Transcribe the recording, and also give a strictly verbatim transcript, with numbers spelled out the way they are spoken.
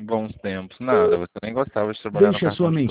Bons tempos. Nada, você nem gostava de trabalhar no Deixe a sua cartão de